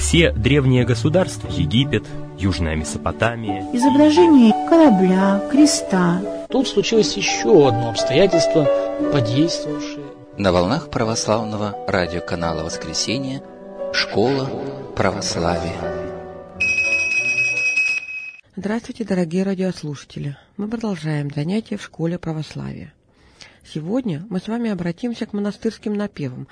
Все древние государства, Египет, Южная Месопотамия, изображение корабля, креста. Тут случилось еще одно обстоятельство, подействовавшее. На волнах православного радиоканала «Воскресенье» «Школа православия». Здравствуйте, дорогие радиослушатели! Мы продолжаем занятия в школе православия. Сегодня мы с вами обратимся к монастырским напевам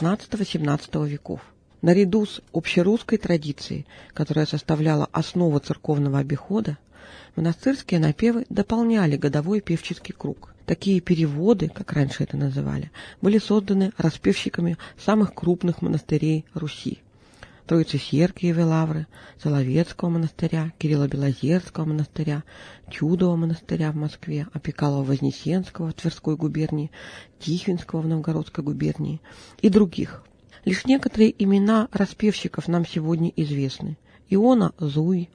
XVI-XVII веков. Наряду с общерусской традицией, которая составляла основу церковного обихода, монастырские напевы дополняли годовой певческий круг. Такие переводы, как раньше это называли, были созданы распевщиками самых крупных монастырей Руси: Троице-Сергиевой лавры, Соловецкого монастыря, Кирилло-Белозерского монастыря, Чудового монастыря в Москве, Опекалово-Вознесенского в Тверской губернии, Тихвинского в Новгородской губернии и других. Лишь некоторые имена распевщиков нам сегодня известны: Иона Зуй,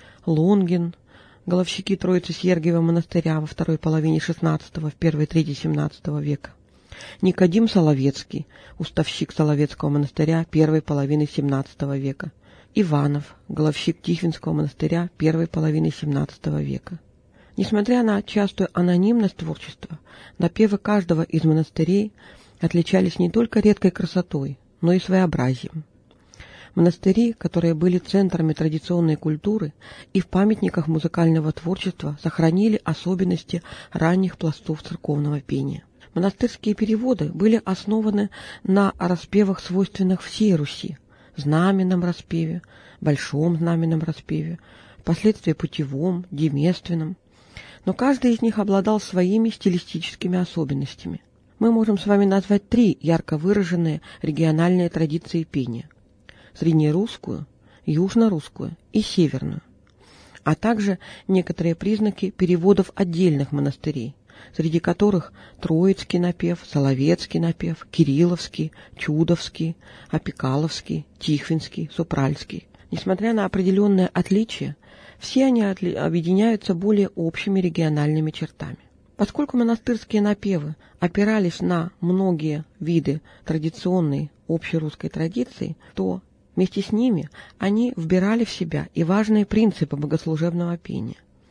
Лонгин, головщики Троице-Сергиевого монастыря во второй половине XVI, в первой трети XVII века, Никодим Соловецкий, уставщик Соловецкого монастыря первой половины XVII века, Иванов, головщик Тихвинского монастыря первой половины XVII века. Несмотря на частую анонимность творчества, напевы каждого из монастырей отличались не только редкой красотой, но и своеобразием. Монастыри, которые были центрами традиционной культуры и в памятниках музыкального творчества, сохранили особенности ранних пластов церковного пения. Монастырские переводы были основаны на распевах, свойственных всей Руси: знаменном распеве, большом знаменном распеве, впоследствии путевом, деместственном. Но каждый из них обладал своими стилистическими особенностями. Мы можем с вами назвать три ярко выраженные региональные традиции пения: среднерусскую, южнорусскую и северную, а также некоторые признаки переводов отдельных монастырей, среди которых Троицкий напев, Соловецкий напев, Кирилловский, Чудовский, Опекаловский, Тихвинский, Супральский. Несмотря на определенные отличия, все они объединяются более общими региональными чертами. Поскольку монастырские напевы опирались на многие виды традиционной общерусской традиции, то вместе с ними они вбирали в себя и важные принципы богослужебного пения.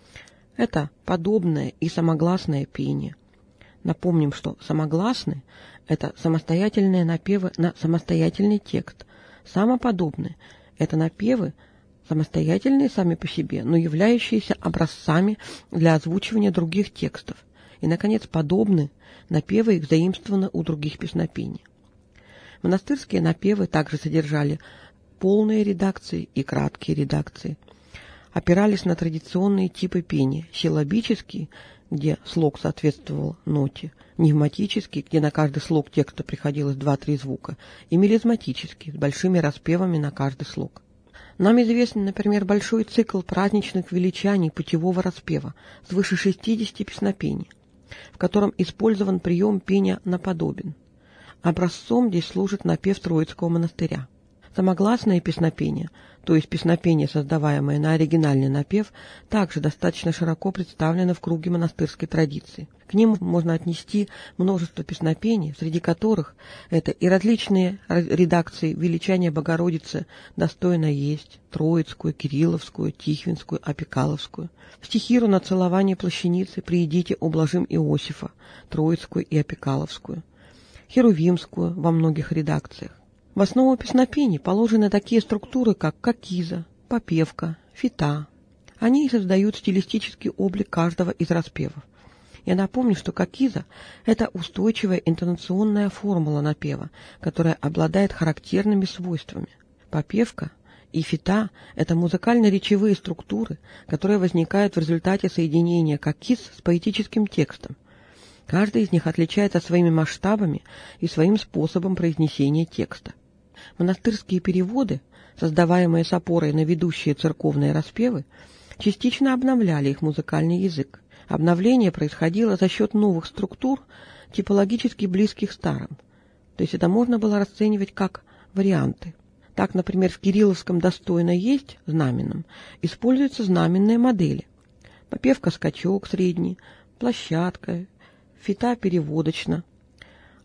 Это подобное и самогласное пение. Напомним, что самогласные – это самостоятельные напевы на самостоятельный текст. Самоподобные – это напевы, самостоятельные сами по себе, но являющиеся образцами для озвучивания других текстов. И, наконец, подобны напевы, их заимствованы у других песнопений. Монастырские напевы также содержали полные редакции и краткие редакции, опирались на традиционные типы пения: силлабический, где слог соответствовал ноте, невматический, где на каждый слог текста приходилось 2-3 звука, и мелизматический, с большими распевами на каждый слог. Нам известен, например, большой цикл праздничных величаний путевого распева, свыше 60 песнопений, в котором использован прием пения наподобен. Образцом здесь служит напев Троицкого монастыря. Самогласное песнопение, то есть песнопение, создаваемое на оригинальный напев, также достаточно широко представлено в круге монастырской традиции. К ним можно отнести множество песнопений, среди которых это и различные редакции величания Богородицы «Достойно есть», Троицкую, Кирилловскую, Тихвинскую, Опекаловскую, стихиру на целование плащаницы «Приидите, ублажим Иосифа», Троицкую и Опекаловскую, Херувимскую во многих редакциях. В основу песнопений положены такие структуры, как кокиза, попевка, фита. Они и создают стилистический облик каждого из распевов. Я напомню, что кокиза – это устойчивая интонационная формула напева, которая обладает характерными свойствами. Попевка и фита – это музыкально-речевые структуры, которые возникают в результате соединения кокиз с поэтическим текстом. Каждый из них отличается своими масштабами и своим способом произнесения текста. Монастырские переводы, создаваемые с опорой на ведущие церковные распевы, частично обновляли их музыкальный язык. Обновление происходило за счет новых структур, типологически близких старым. То есть это можно было расценивать как варианты. Так, например, в Кирилловском «Достойно есть» знаменном используются знаменные модели: попевка-скачок средний, площадка, фита переводочна.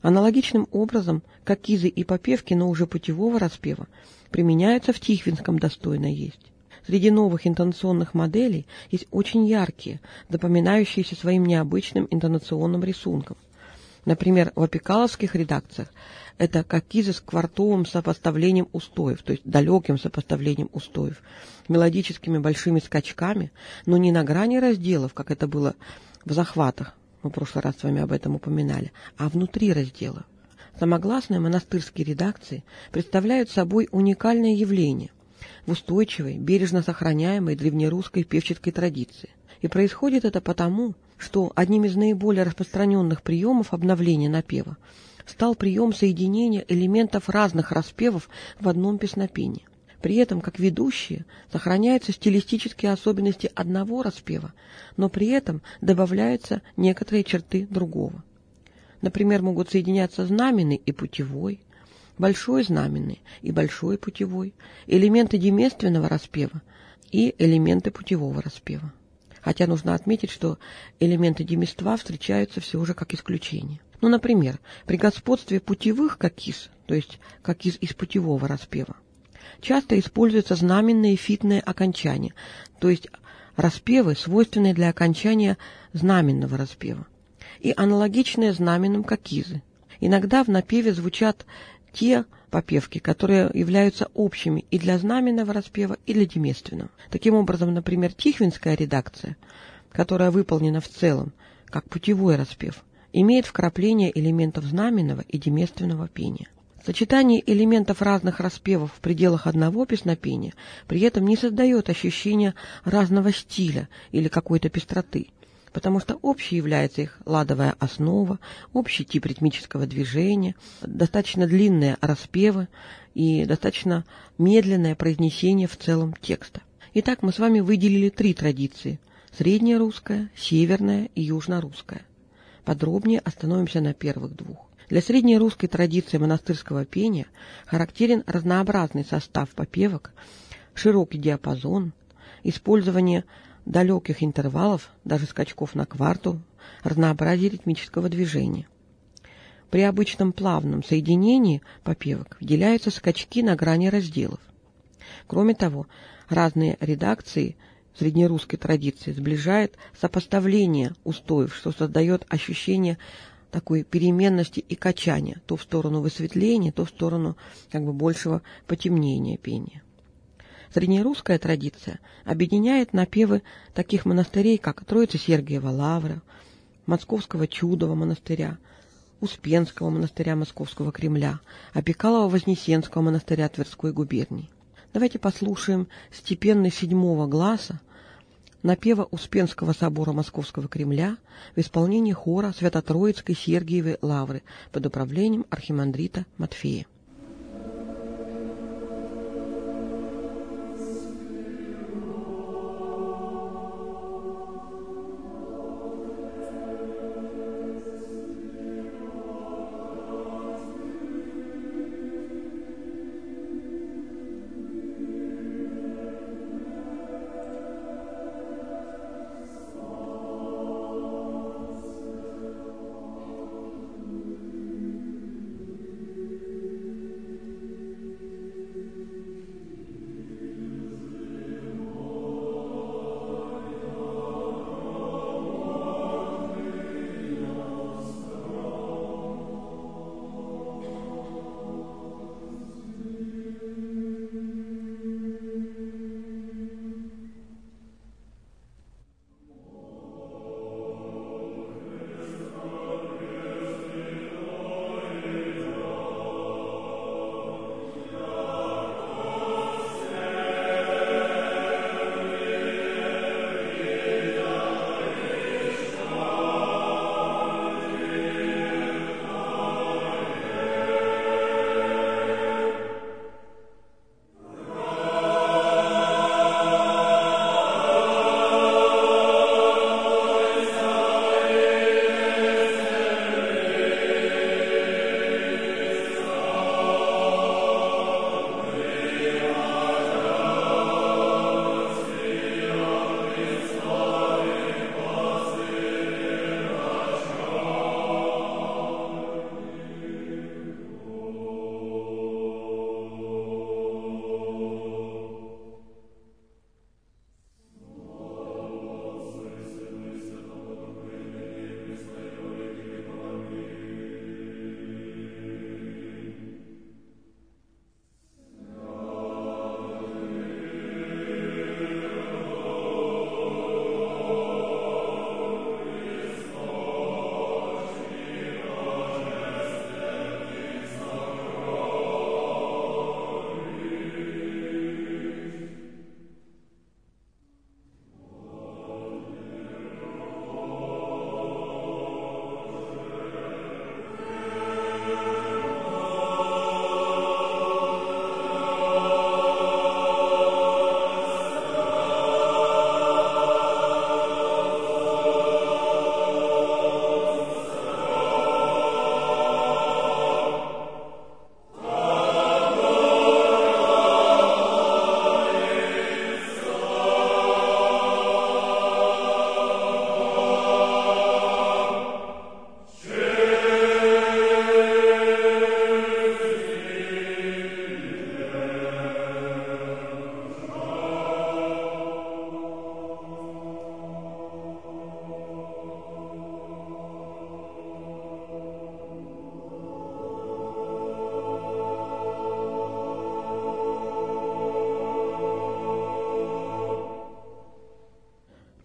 Аналогичным образом кокизы и попевки, но уже путевого распева, применяются в тихвинском «Достойно есть». Среди новых интонационных моделей есть очень яркие, запоминающиеся своим необычным интонационным рисунком. Например, в опекаловских редакциях это кокизы с квартовым сопоставлением устоев, то есть далеким сопоставлением устоев, мелодическими большими скачками, но не на грани разделов, как это было в захватах, мы в прошлый раз с вами об этом упоминали, а внутри раздела. Самогласные монастырские редакции представляют собой уникальное явление в устойчивой, бережно сохраняемой древнерусской певческой традиции. И происходит это потому, что одним из наиболее распространенных приемов обновления напева стал прием соединения элементов разных распевов в одном песнопении. При этом, как ведущие, сохраняются стилистические особенности одного распева, но при этом добавляются некоторые черты другого. Например, могут соединяться знаменный и путевой, большой знаменный и большой путевой, элементы деместственного распева и элементы путевого распева. Хотя нужно отметить, что элементы демества встречаются все же как исключение. Ну, например, при господстве путевых кокиз, то есть кокиз из путевого распева, часто используются знаменные фитные окончания, то есть распевы, свойственные для окончания знаменного распева, и аналогичные знаменным кокизы. Иногда в напеве звучат те попевки, которые являются общими и для знаменного распева, и для деместственного. Таким образом, например, тихвинская редакция, которая выполнена в целом как путевой распев, имеет вкрапление элементов знаменного и деместственного пения. Сочетание элементов разных распевов в пределах одного песнопения при этом не создает ощущения разного стиля или какой-то пестроты, потому что общей является их ладовая основа, общий тип ритмического движения, достаточно длинные распевы и достаточно медленное произнесение в целом текста. Итак, мы с вами выделили 3 традиции – среднерусская, северная и южнорусская. Подробнее остановимся на первых 2. Для среднерусской традиции монастырского пения характерен разнообразный состав попевок, широкий диапазон, использование далеких интервалов, даже скачков на кварту, разнообразие ритмического движения. При обычном плавном соединении попевок выделяются скачки на грани разделов. Кроме того, разные редакции среднерусской традиции сближает сопоставление устоев, что создает ощущение такой переменности и качания, то в сторону высветления, то в сторону большего потемнения пения. Среднерусская традиция объединяет напевы таких монастырей, как Троице-Сергиева Лавра, Московского Чудова монастыря, Успенского монастыря Московского Кремля, Опекалово-Вознесенского монастыря Тверской губернии. Давайте послушаем степенный 7-го гласа напева Успенского собора Московского Кремля в исполнении хора Свято-Троицкой Сергиевой Лавры под управлением архимандрита Матфея.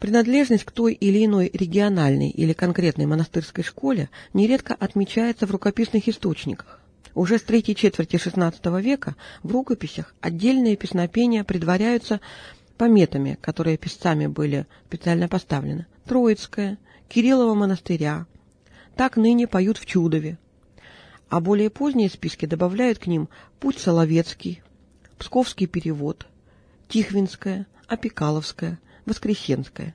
Принадлежность к той или иной региональной или конкретной монастырской школе нередко отмечается в рукописных источниках. Уже с третьей четверти XVI века в рукописях отдельные песнопения предваряются пометами, которые писцами были специально поставлены. Троицкая, Кириллова монастыря, так ныне поют в Чудове. А более поздние списки добавляют к ним Путь Соловецкий, Псковский перевод, Тихвинская, Опекаловская, Воскресенская.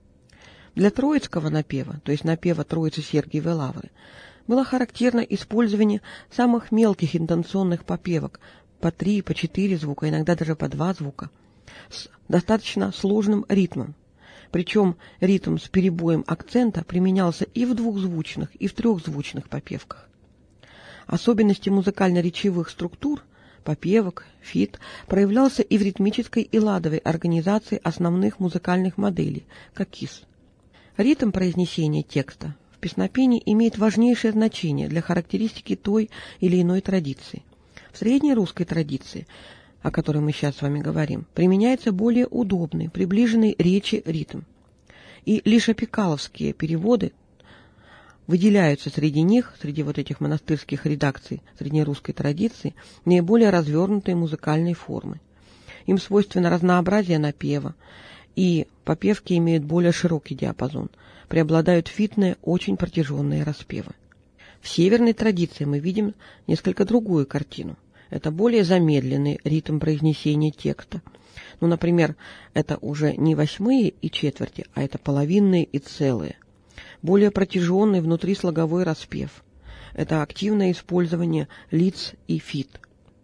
Для троицкого напева, то есть напева Троицы Сергиевой Лавры, было характерно использование самых мелких интонационных попевок по 3, по 4 звука, иногда даже по 2 звука, с достаточно сложным ритмом. Причем ритм с перебоем акцента применялся и в двухзвучных, и в трехзвучных попевках. Особенности музыкально-речевых структур, попевок, фит, проявлялся и в ритмической и ладовой организации основных музыкальных моделей, как КИС. Ритм произнесения текста в песнопении имеет важнейшее значение для характеристики той или иной традиции. В средней русской традиции, о которой мы сейчас с вами говорим, применяется более удобный, приближенный речи ритм. И лишь опекаловские переводы выделяются среди них, среди вот этих монастырских редакций среднерусской традиции, наиболее развернутой музыкальной формы. Им свойственно разнообразие напева, и попевки имеют более широкий диапазон, преобладают фитные, очень протяженные распевы. В северной традиции мы видим несколько другую картину. Это более замедленный ритм произнесения текста. Ну, например, это уже не восьмые и четверти, а это половинные и целые. Более протяженный внутрислоговой распев. Это активное использование лиц и фит.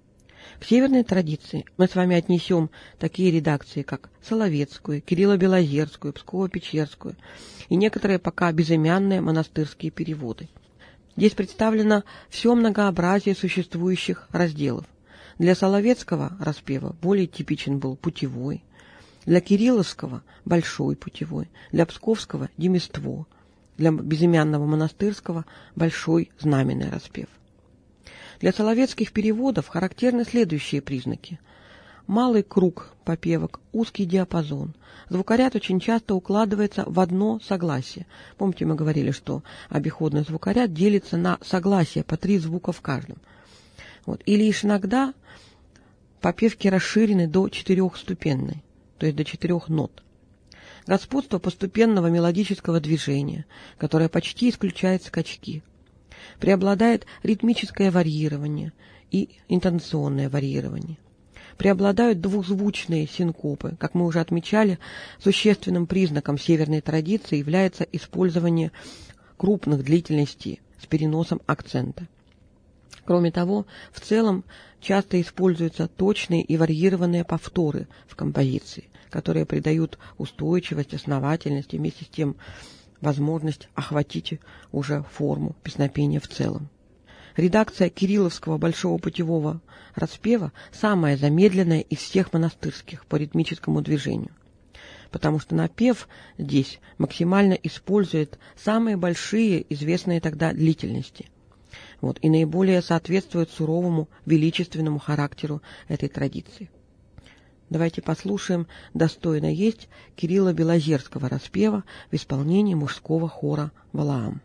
К северной традиции мы с вами отнесем такие редакции, как Соловецкую, Кирилло-Белозерскую, Псково-Печерскую и некоторые пока безымянные монастырские переводы. Здесь представлено все многообразие существующих разделов. Для Соловецкого распева более типичен был путевой, для Кирилловского – большой путевой, для Псковского – демество, для безымянного монастырского – большой знаменный распев. Для соловецких переводов характерны следующие признаки. Малый круг попевок, узкий диапазон. Звукоряд очень часто укладывается в одно согласие. Помните, мы говорили, что обиходный звукоряд делится на согласия по 3 звука в каждом. Вот. И лишь иногда попевки расширены до 4-ступенной, то есть до 4 нот. Господство постепенного мелодического движения, которое почти исключает скачки. Преобладает ритмическое варьирование и интонационное варьирование. Преобладают двухзвучные синкопы. Как мы уже отмечали, существенным признаком северной традиции является использование крупных длительностей с переносом акцента. Кроме того, в целом часто используются точные и варьированные повторы в композиции, которые придают устойчивость, основательность и вместе с тем возможность охватить уже форму песнопения в целом. Редакция Кирилловского большого путевого распева самая замедленная из всех монастырских по ритмическому движению, потому что напев здесь максимально использует самые большие известные тогда длительности. Вот, и наиболее соответствует суровому величественному характеру этой традиции. Давайте послушаем «Достойно есть» Кирилла-Белозерского распева в исполнении мужского хора «Валаам».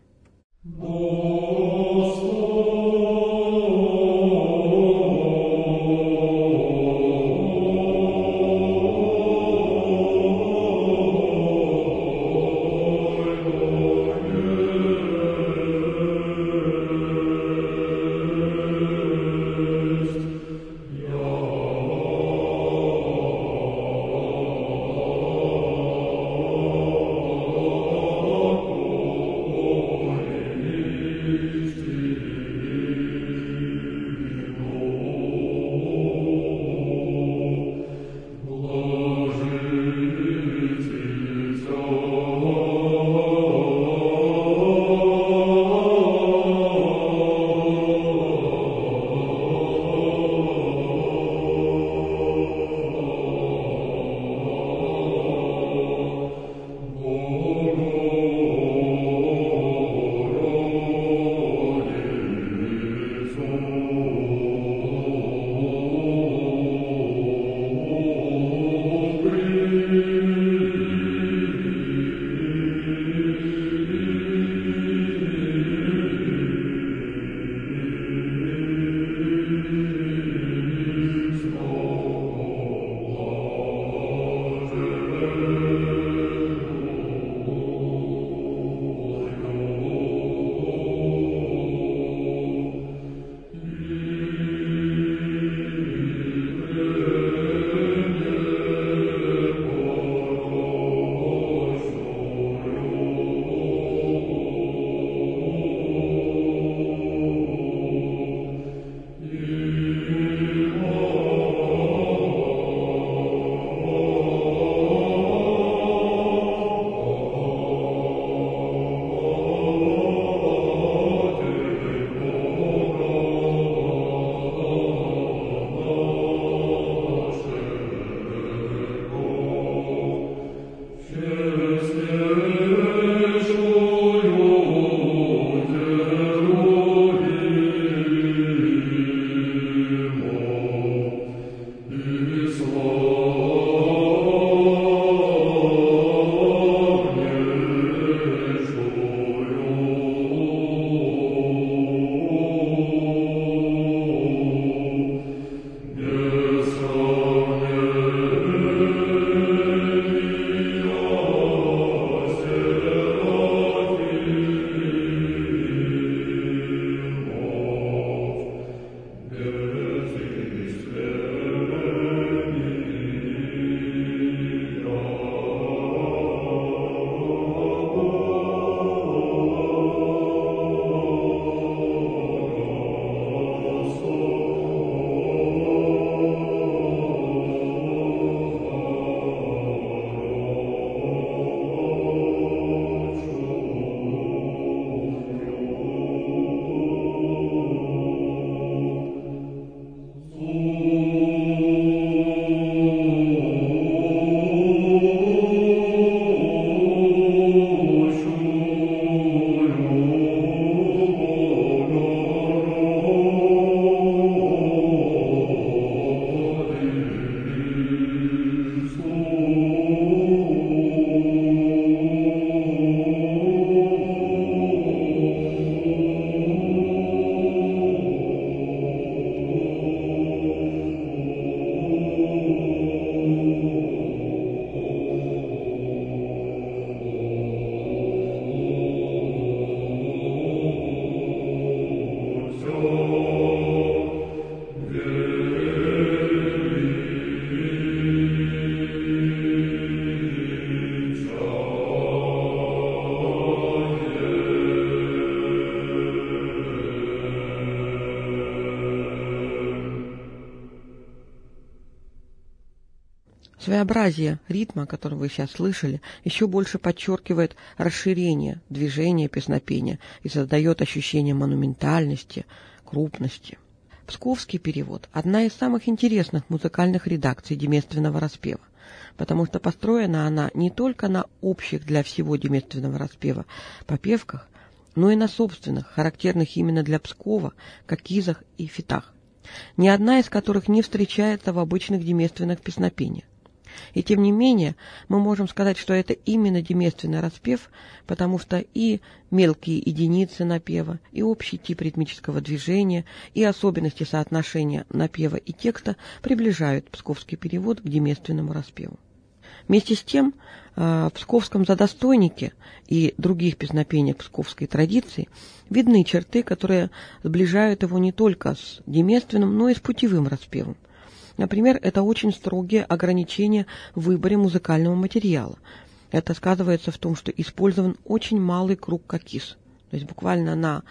Своеобразие ритма, который вы сейчас слышали, еще больше подчеркивает расширение движения песнопения и создает ощущение монументальности, крупности. Псковский перевод – одна из самых интересных музыкальных редакций деместственного распева, потому что построена она не только на общих для всего деместственного распева попевках, но и на собственных, характерных именно для Пскова, кокизах и фитах, ни одна из которых не встречается в обычных деместственных песнопениях. И тем не менее, мы можем сказать, что это именно деместственный распев, потому что и мелкие единицы напева, и общий тип ритмического движения, и особенности соотношения напева и текста приближают псковский перевод к деместственному распеву. Вместе с тем, в псковском «Задостойнике» и других песнопениях псковской традиции видны черты, которые сближают его не только с деместственным, но и с путевым распевом. Например, это очень строгие ограничения в выборе музыкального материала. Это сказывается в том, что использован очень малый круг кокиз. То есть буквально на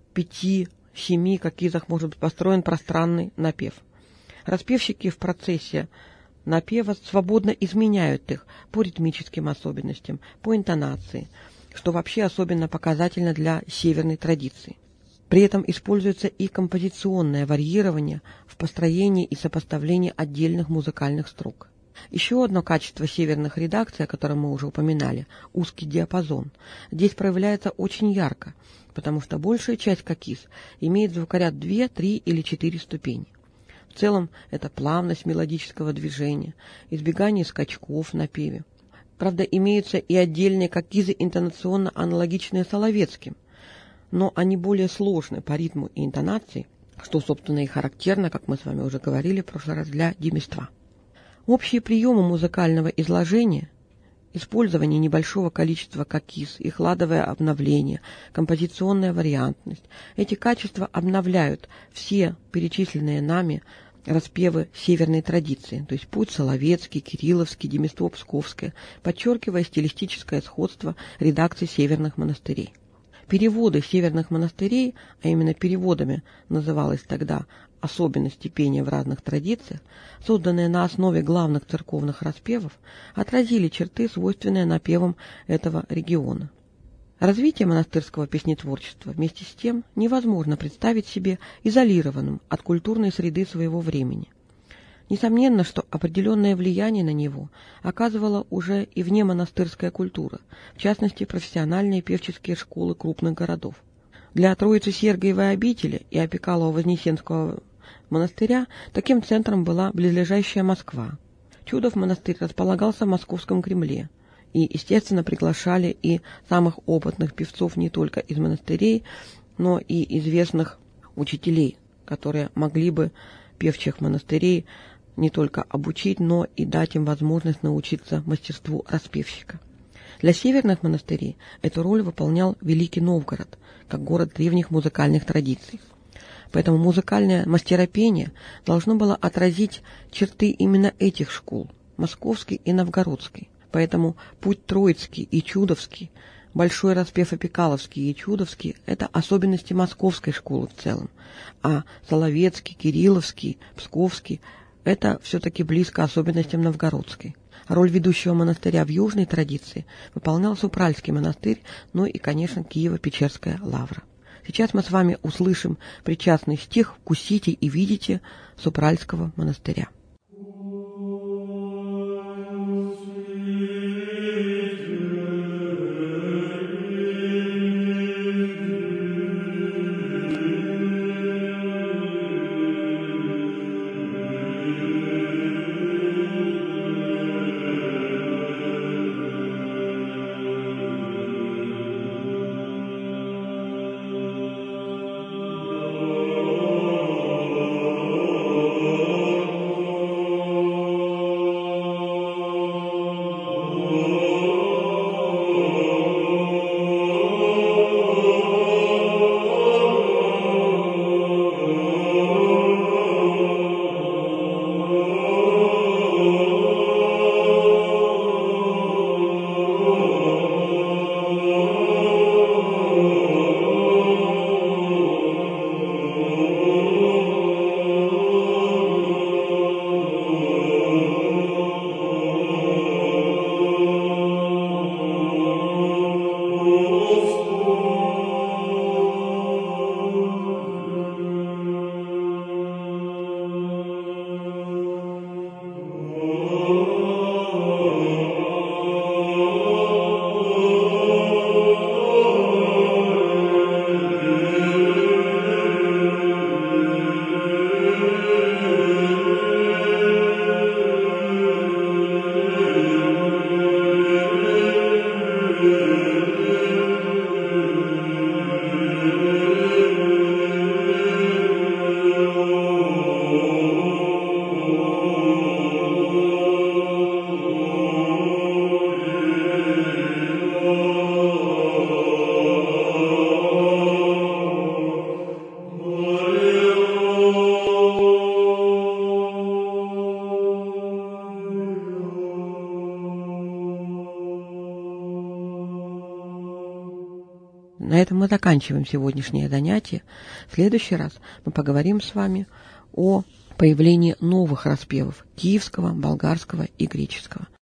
5-7 кокизах может быть построен пространный напев. Распевщики в процессе напева свободно изменяют их по ритмическим особенностям, по интонации, что вообще особенно показательно для северной традиции. При этом используется и композиционное варьирование в построении и сопоставлении отдельных музыкальных строк. Еще одно качество северных редакций, о котором мы уже упоминали – узкий диапазон. Здесь проявляется очень ярко, потому что большая часть кокиз имеет звукоряд 2, 3 или 4 ступени. В целом это плавность мелодического движения, избегание скачков в напеве. Правда, имеются и отдельные кокизы интонационно аналогичные соловецким, но они более сложны по ритму и интонации, что, собственно, и характерно, как мы с вами уже говорили в прошлый раз, для демества. Общие приемы музыкального изложения, использование небольшого количества кокиз, их ладовое обновление, композиционная вариантность – эти качества обновляют все перечисленные нами распевы северной традиции, то есть путь соловецкий, кирилловский, демество псковское, подчеркивая стилистическое сходство редакций северных монастырей. Переводы северных монастырей, а именно переводами называлось тогда особенности пения в разных традициях, созданные на основе главных церковных распевов, отразили черты, свойственные напевам этого региона. Развитие монастырского песнетворчества вместе с тем невозможно представить себе изолированным от культурной среды своего времени. Несомненно, что определенное влияние на него оказывала уже и внемонастырская культура, в частности, профессиональные певческие школы крупных городов. Для Троицы-Сергиевой обители и Опекалово-Вознесенского монастыря таким центром была близлежащая Москва. Чудов монастырь располагался в Московском Кремле, и, естественно, приглашали и самых опытных певцов не только из монастырей, но и известных учителей, которые могли бы певчих монастырей не только обучить, но и дать им возможность научиться мастерству распевщика. Для северных монастырей эту роль выполнял Великий Новгород, как город древних музыкальных традиций. Поэтому музыкальное мастеропение должно было отразить черты именно этих школ – Московской и Новгородской. Поэтому путь Троицкий и Чудовский, большой распев Опекаловский и Чудовский – это особенности Московской школы в целом, а Соловецкий, Кирилловский, Псковский – это все-таки близко особенностям Новгородской. Роль ведущего монастыря в южной традиции выполнял Супральский монастырь, ну и, конечно, Киево-Печерская лавра. Сейчас мы с вами услышим причастный стих «Вкусите и видите» Супральского монастыря. на этом мы заканчиваем сегодняшнее занятие. В следующий раз мы поговорим с вами о появлении новых распевов – киевского, болгарского и греческого.